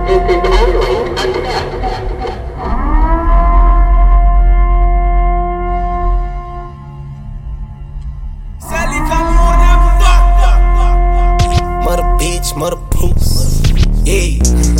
Mother bitch, mother poops. Yeah.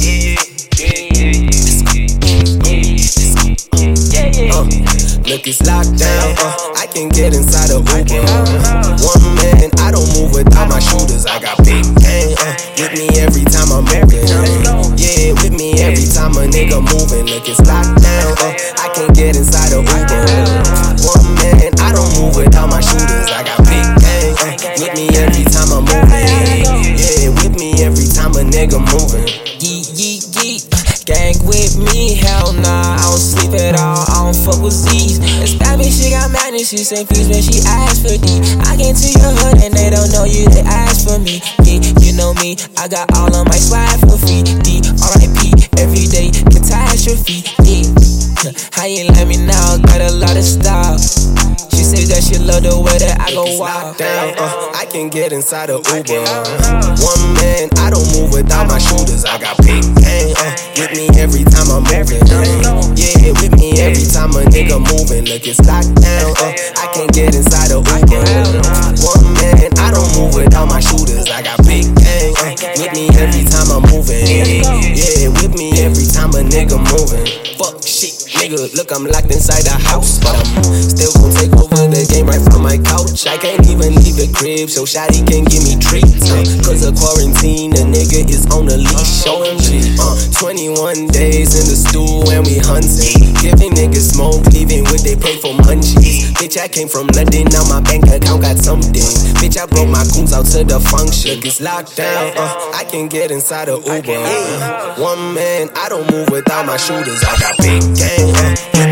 Look, it's locked down. I can get inside a Uber. One man, I don't move without my shooters. I got big gang. With me every time I'm moving. Yeah, with me every time a nigga moving. Look, it's locked down. I can get inside a Uber. One man, I don't move without my shooters. I got big gang. With me every time I'm moving. Yeah, with me every time a nigga moving. Gang with me, hell nah, I don't sleep at all, I don't fuck with Z's. That stab bitch, she got mad and she said please when she asked for D. I came to your hood and they don't know you, they asked for me. Yeah, you know me, I got all of my swag for free. D, R.I.P, every day, catastrophe. Yeah, how you let me now, got a lot of style. She said that she love the way that I go wild. Down, I can get inside a Uber. One man, I don't move without my shooters. I got big gang. With me every time I'm moving. Yeah, with me every time a nigga moving. Look, it's locked down. I can get inside a Uber. One man, I don't move without my shooters. I got big gang. With me every time I'm moving. Yeah, with me every time a nigga moving. Fuck shit, nigga. Look, I'm locked inside the house, but I'm still gon' take over the game right from my couch. I can't even leave the crib, so shawty can give me treats. Cause of quarantine, the nigga is on the leash. OMG, 21 days in the stool and we hunting. Giving niggas smoke, leaving with they pay for munchies. Bitch, I came from London, now my bank account got something. Bitch, I broke my goons out to the function. Look, it's locked down, I can get inside a Uber. One man, I don't move without my shooters. I got big gang.